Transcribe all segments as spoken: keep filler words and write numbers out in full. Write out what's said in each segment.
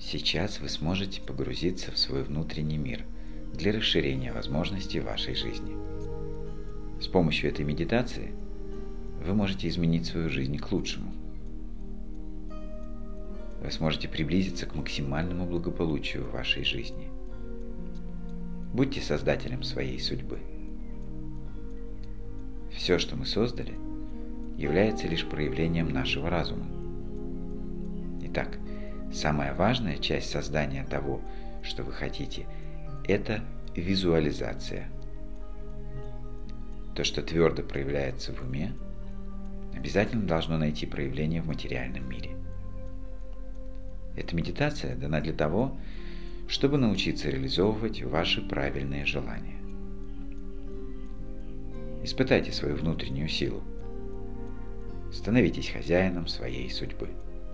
Сейчас вы сможете погрузиться в свой внутренний мир для расширения возможностей вашей жизни. С помощью этой медитации вы можете изменить свою жизнь к лучшему. Вы сможете приблизиться к максимальному благополучию в вашей жизни. Будьте создателем своей судьбы. Все, что мы создали, является лишь проявлением нашего разума. Итак, самая важная часть создания того, что вы хотите, это визуализация. То, что твердо проявляется в уме, обязательно должно найти проявление в материальном мире. Эта медитация дана для того, чтобы научиться реализовывать ваши правильные желания. Испытайте свою внутреннюю силу. Становитесь хозяином своей судьбы.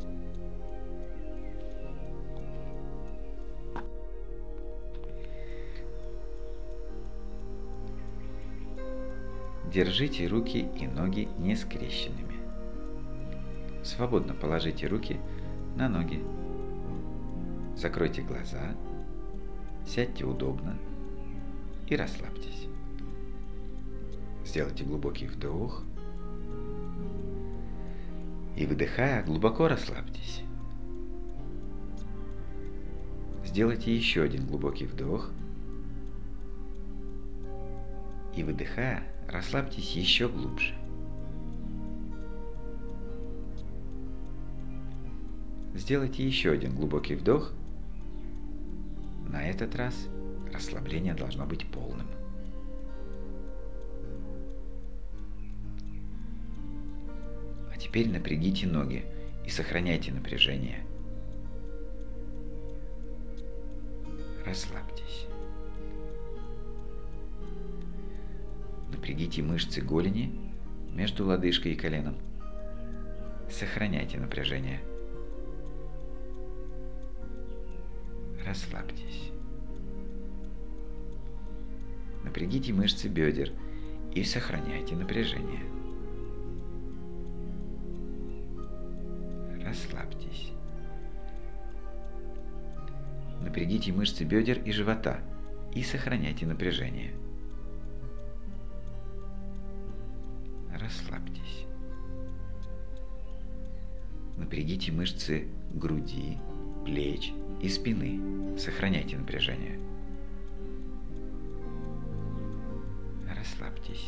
Держите руки и ноги не скрещенными. Свободно положите руки на ноги. Закройте глаза, сядьте удобно и расслабьтесь. Сделайте глубокий вдох и, выдыхая, глубоко расслабьтесь. Сделайте еще один глубокий вдох и, выдыхая, расслабьтесь еще глубже. Сделайте еще один глубокий вдох. На этот раз расслабление должно быть полным. А теперь напрягите ноги и сохраняйте напряжение. Расслабьтесь. Напрягите мышцы голени между лодыжкой и коленом. Сохраняйте напряжение. Расслабьтесь. Напрягите мышцы бедер и сохраняйте напряжение. Расслабьтесь. Напрягите мышцы бедер и живота и сохраняйте напряжение. Расслабьтесь. Напрягите мышцы груди, плеч и спины. Сохраняйте напряжение. Расслабьтесь.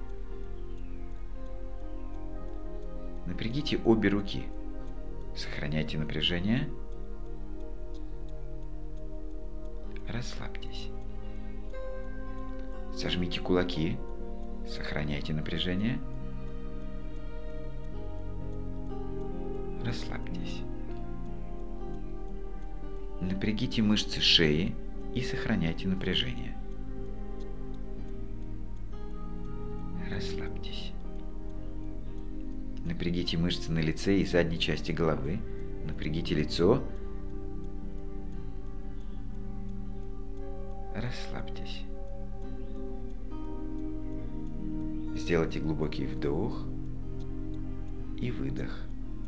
Напрягите обе руки. Сохраняйте напряжение. Расслабьтесь. Сожмите кулаки. Сохраняйте напряжение. Расслабьтесь. Напрягите мышцы шеи и сохраняйте напряжение. Расслабьтесь. Напрягите мышцы на лице и задней части головы. Напрягите лицо. Расслабьтесь. Сделайте глубокий вдох и выдох.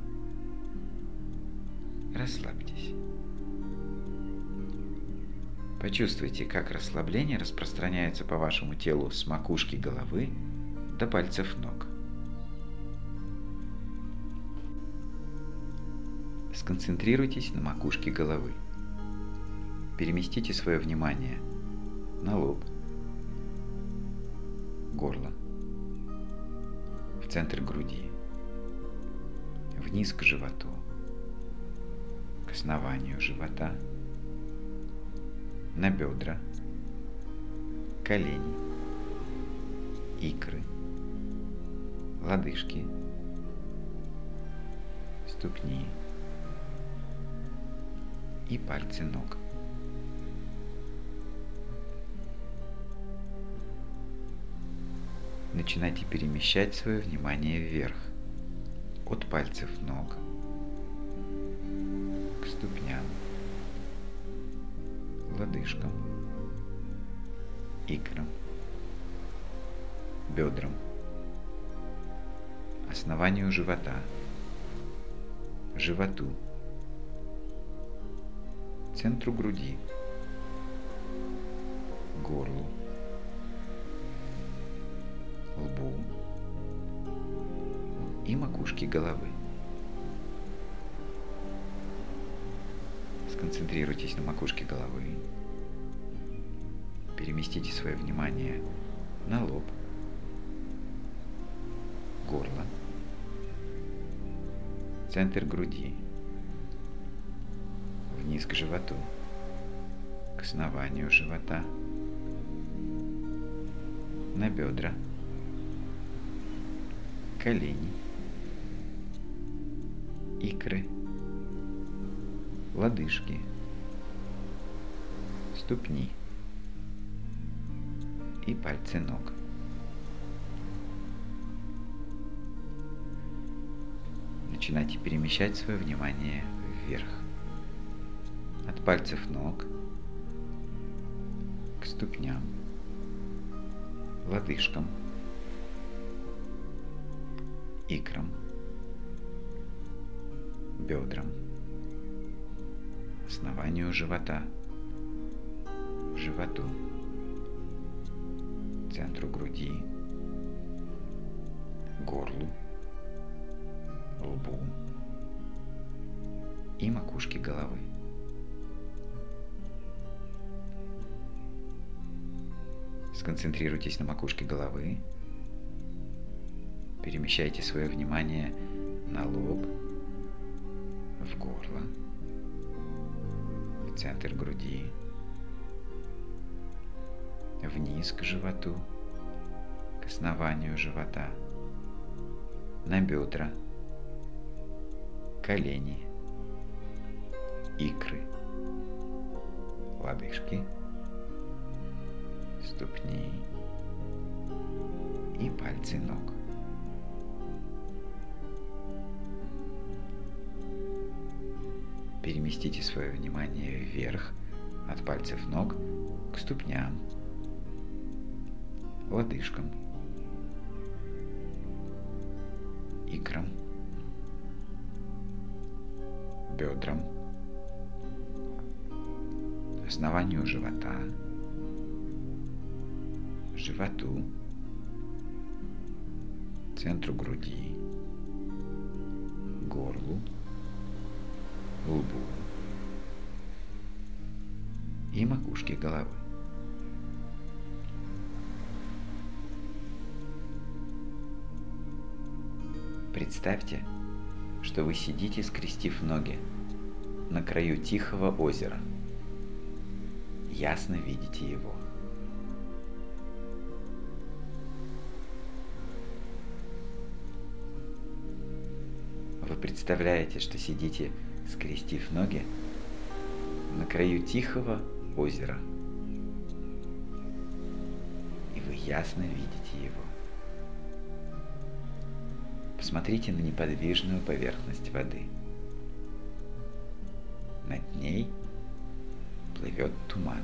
Расслабьтесь. Почувствуйте, как расслабление распространяется по вашему телу с макушки головы до пальцев ног. Сконцентрируйтесь на макушке головы. Переместите свое внимание на лоб, горло, в центр груди, вниз к животу, к основанию живота, на бедра, колени, икры, лодыжки, ступни и пальцы ног. Начинайте перемещать свое внимание вверх, от пальцев ног к ступням, лодыжкам, икрам, бедрам, основанию живота, животу, центру груди, горлу, лбу и макушке головы. Сконцентрируйтесь на макушке головы. Переместите свое внимание на лоб, горло, центр груди, вниз к животу, к основанию живота, на бедра, колени, икры, лодыжки, ступни и пальцы ног. Начинайте перемещать свое внимание вверх, от пальцев ног к ступням, лодыжкам, икрам, бедрам, основанию живота, животу, центру груди, горлу, лбу и макушке головы. Сконцентрируйтесь на макушке головы, перемещайте свое внимание на лоб, в горло, в центр груди, вниз к животу, к основанию живота, на бедра, колени, икры, лодыжки, ступни и пальцы ног. Переместите свое внимание вверх, от пальцев ног к ступням, лодыжкам, икрам, бедрам, основанию живота, животу, центру груди, горлу, лбу и макушке головы. Представьте, что вы сидите, скрестив ноги, на краю тихого озера. Ясно видите его. Вы представляете, что сидите, скрестив ноги, на краю тихого озера, и вы ясно видите его. Посмотрите на неподвижную поверхность воды. Над ней плывет туман.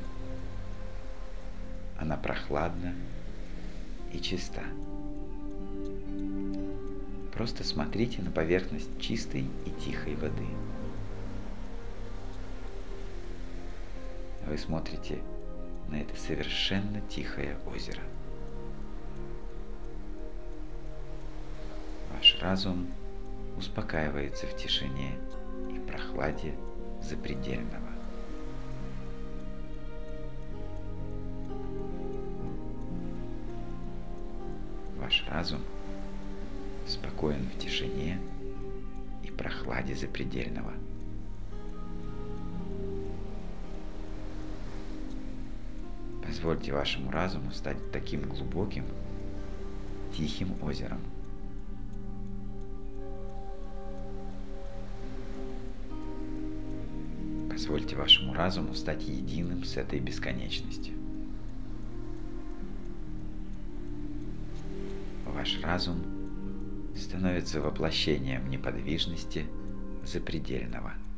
Она прохладна и чиста. Просто смотрите на поверхность чистой и тихой воды. Вы смотрите на это совершенно тихое озеро. Ваш разум успокаивается в тишине и прохладе запредельного. Ваш разум спокоен в тишине и прохладе запредельного. Позвольте вашему разуму стать таким глубоким, тихим озером. Позвольте вашему разуму стать единым с этой бесконечностью. Ваш разум становится воплощением неподвижности запредельного.